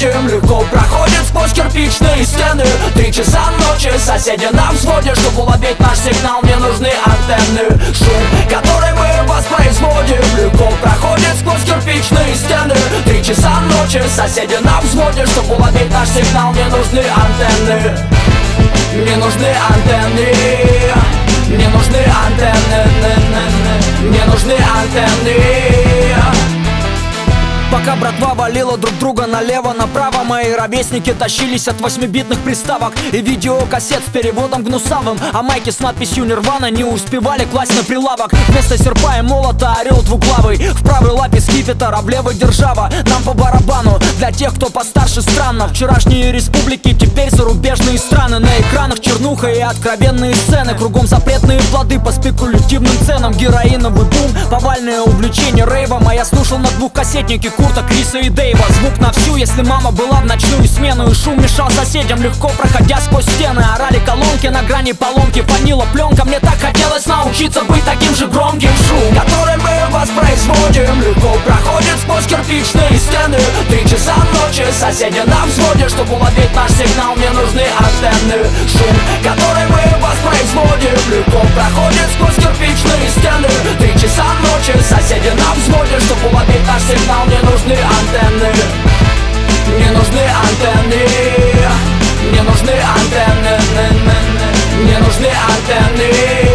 производим. Легко проходит сквозь кирпичные стены. 3 часа ночи, соседи на взводе. Чтобы уловить наш сигнал, мне нужны антенны. Шум, который мы воспроизводим, легко проходит сквозь кирпичные стены. 3 часа ночи, соседи на взводе. Чтобы уловить наш сигнал, мне нужны антенны. Мне нужны антенны. Мне нужны антенны. Мне нужны антенны. Пока братва валила друг друга налево-направо, мои ровесники тащились от 8-битных приставок и видеокассет с переводом гнусавым, а майки с надписью «Нирвана» не успевали класть на прилавок. Вместо серпа и молота орел двуглавый, в правой лапе скипетр, а в левой держава. Нам по барабану, для тех, кто постарше, странно. Вчерашние республики, теперь зарубежные страны. На экранах чернуха и откровенные сцены. Кругом запретные плоды по спекулятивным ценам. Героиновый бум, повальное увлечение рейвом. А я слушал на двухкассетнике Курта, Криса и Дэйва. Звук на всю, если мама была в ночную смену. И шум мешал соседям, легко проходя сквозь стены. Орали колонки на грани поломки, фанила пленка. Мне так хотелось научиться быть таким же громким. Шум, который мы воспроизводим, легко проходит сквозь кирпичные стены. 3 часа ночи, соседи на взводе. Чтобы уловить наш сигнал, мне нужны антенны. Шум, который мы воспроизводим, легко проходит сквозь кирпичные стены. 3 часа ночи, соседи на взводе. Чтобы уловить наш сигнал, мне нужны антенны. Мне нужны антенны. Мне нужны антенны. Мне нужны антенны.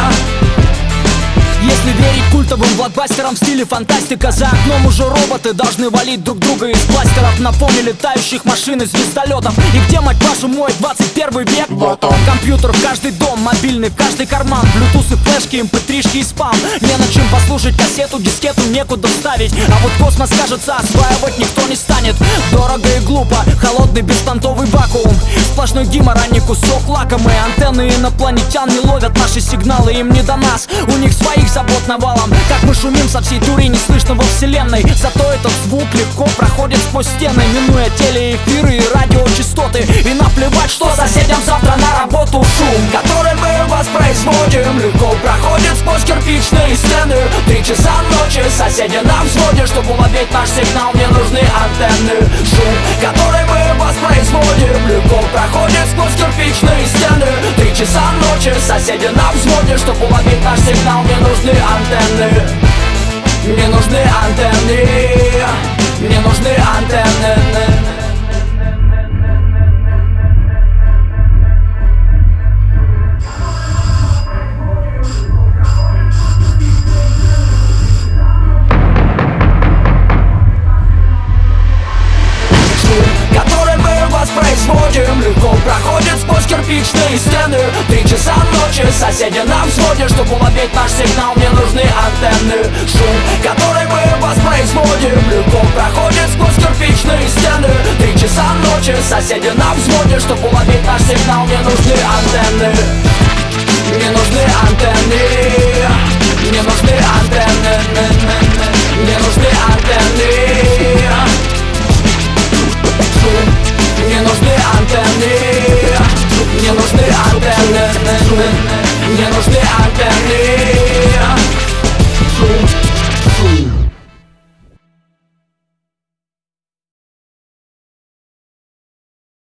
Если верить культовым блокбастерам в стиле фантастика, за окном уже роботы должны валить друг друга из бластеров. На фоне летающих машин и звездолетов. И где, мать вашу, мой 21 век? Вот он. Компьютер в каждый дом, мобильный в каждый карман. Блютуз и флешки, mp3-шки и спам. Не на чем послушать кассету, дискету некуда вставить. А вот космос, кажется, осваивать никто не станет. Дорого и глупо, холодный беспонтовый вакуум. Сплошной гимор, а не кусок лакомый. Антенны инопланетян не ловят наши сигналы, им не до нас. У них своих забот навалом. Как мы шумим со всей дури, не слышно во вселенной. Зато этот звук легко проходит сквозь стены, минуя телеэфиры и радиочастоты. И наплевать, что соседям завтра на работу. Шум, который мы воспроизводим, легко проходит сквозь кирпичные стены. 3 часа ночи, соседи на взводе. Чтобы уловить наш сигнал, мне нужны антенны. Шум, который мы воспроизводим, легко проходит сквозь кирпичные стены. 3 часа ночи, соседи на взводе. Чтобы уловить наш сигнал, мне нужны антенны. Мне нужны антенны. Мне нужны антенны. Воспроизводим, легко проходит сквозь кирпичные стены. 3 часа ночи, соседи на взводе. Чтобы уловить наш сигнал, мне нужны антенны. Шум, который мы воспроизводим, легко проходит сквозь кирпичные стены. 3 часа ночи, соседи на взводе. Чтобы уловить наш сигнал, мне нужны антенны. Мне нужны антенны. Мне нужны антенны. Мне нужны антенны. Мне нужны антенны. Мне нужны антенны.